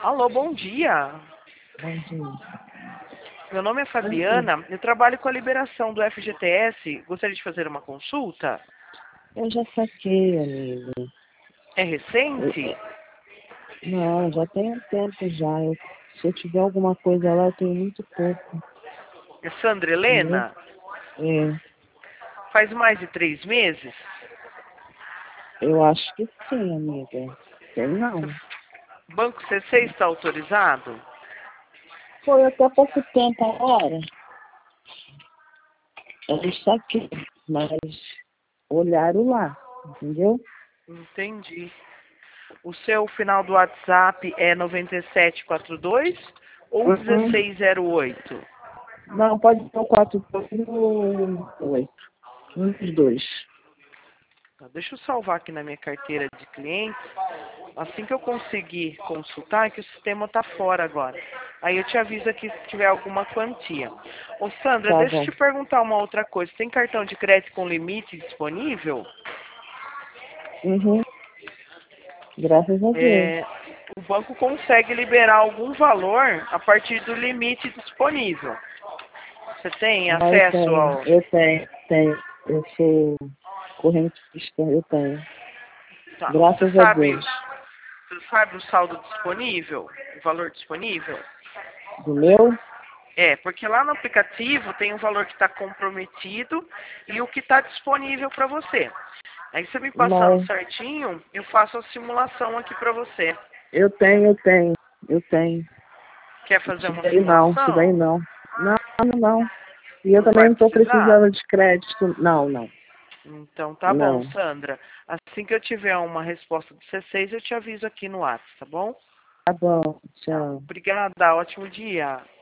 Alô, bom dia. Bom dia. Meu nome é Bom dia. Fabiana, eu trabalho com a liberação do FGTS. Gostaria de fazer uma consulta? Eu já saquei, amiga. É recente? Não, já tem um tempo já. Se eu tiver alguma coisa lá, eu tenho muito pouco. É Sandra Entendeu? Helena? É, Faz mais de 3 meses? eu acho que sim, amiga. Sei não. Banco CC está autorizado? Foi até pouco tempo agora. Eu saquei, mas olharam lá, entendeu? Entendi. O seu final do WhatsApp é 9742 ou Uhum. 1608? Não, pode ser o 4208. Um dos dois. Tá, deixa eu salvar aqui na minha carteira de clientes. Assim que eu conseguir consultar, é que o sistema está fora agora. Aí eu te aviso aqui se tiver alguma quantia. Ô Sandra, Tá deixa eu bom. te perguntar uma outra coisa. Tem cartão de crédito com limite disponível? Uhum. Graças a Deus. É, o banco consegue liberar algum valor a partir do limite disponível. Você tem Ah, eu acesso tenho, ao... eu tenho, tenho. Eu sou correntista, eu tenho. Tá, Graças a Deus. você sabe o saldo disponível? O valor disponível? Do meu? É, porque lá no aplicativo tem um valor que está comprometido e o que está disponível para você. Aí você me passando Não. certinho, eu faço a simulação aqui para você. Eu tenho, eu tenho. Eu tenho. Quer fazer Isso uma daí não, isso daí simulação? não. Não, não. E eu Não também vai não estou precisar? precisando de crédito. Não, não. Então tá bom, Não. Sandra. Assim que eu tiver uma resposta do C6, eu te aviso aqui no WhatsApp, tá bom? Tá bom. Tá. Tchau. Obrigada, ótimo dia.